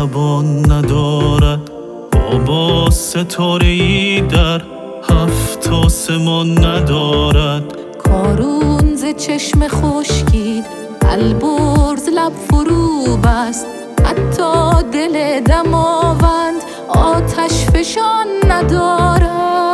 زبان ندارد. بابا ستاره‌ای در 7 آسمان ندارد. کارون ز چشم خشکید، البرز لب فرو بست. حتی دل دماوند آتش فشان ندارد.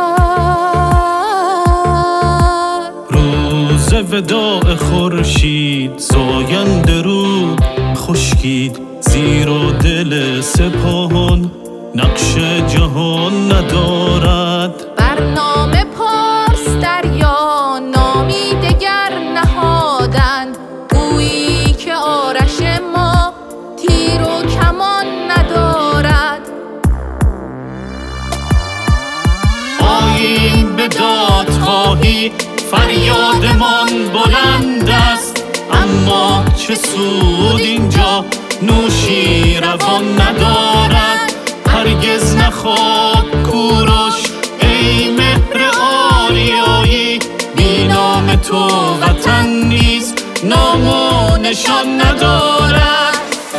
روز وداع خورشید زاینده رود خشکید، زیرا دل سپاهان نقش جهان ندارد. برنامه پارس دریا نامی دگر نهادند، گویی که آرش ما تیر و کمان ندارد. آیین به دادخواهی فریادمان بلند است، اما چه سود اینجا نوشی روان ندارد. هرگز نخواد کوروش ای مهر آریایی، بی نام تو وطن نیز نام و نشان ندارد.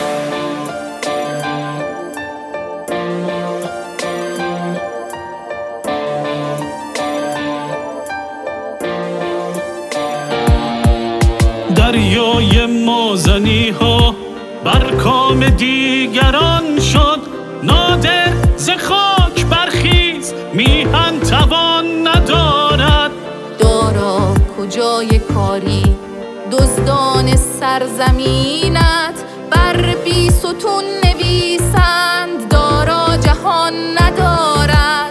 دریای مازنی ها بر کام دیگران شد، نادر ز خاک برخیز میهن توان ندارد. دارا کجای کاری دزدان سرزمینت، بر بی ستون نویسند دارا جهان ندارد.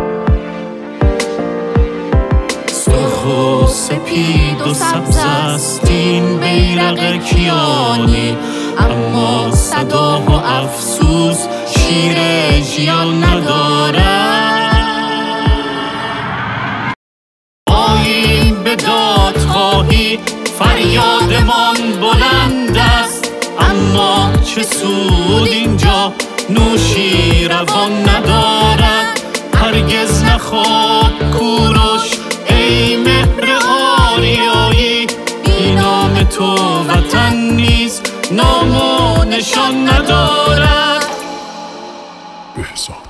سرخ و سپید و سبز است این بیرق کیانی، اما صدا و افسوس شیر ژیان ندارد. آیین به دادخواهی فریادمان بلند است، اما چه سود اینجا نوشی روان ندارد. هرگز نخواد کوروش ای مهر آریایی، بی نام تو وطن نیز نام و نشان ندارد. بهزاد